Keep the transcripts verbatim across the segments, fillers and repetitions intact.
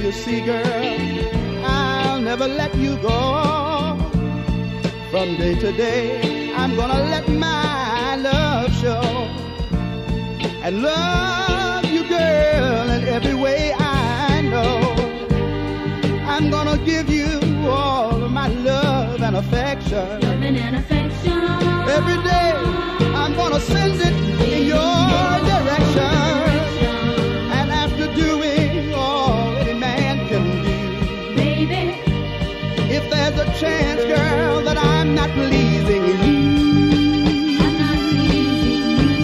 you see, girl, I'll never let you go. From day to day, I'm gonna let my love show and love you, girl, in every way I know. I'm gonna give you all of my love and affection. Loving and affection. Every day, I'm gonna send it in your direction. And after doing all any man can do, Baby, if there's a chance, girl, that I'm not pleasing you, I'm not pleasing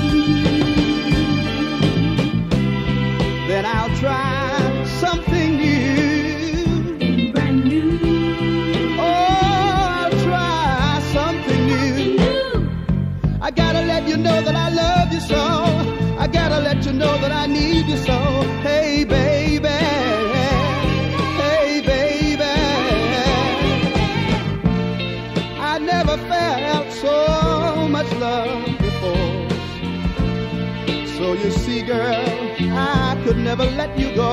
then I'll try something new. you. Brand new. Oh, I'll try something new. New. I gotta let you know that I love you so. I gotta let you know that I need you so. Hey, baby. Hey, baby. I never felt so much love before. So you see, girl, I could never let you go.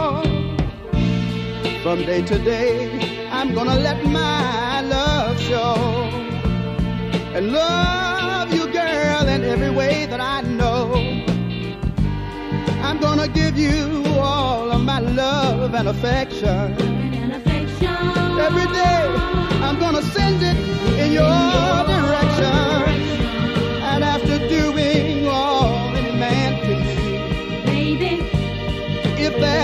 From day to day, I'm gonna let my love show and love you, girl, in every way that I know. I'm gonna give you all of my love and affection. Loving and affection. Every day, I'm gonna send it in your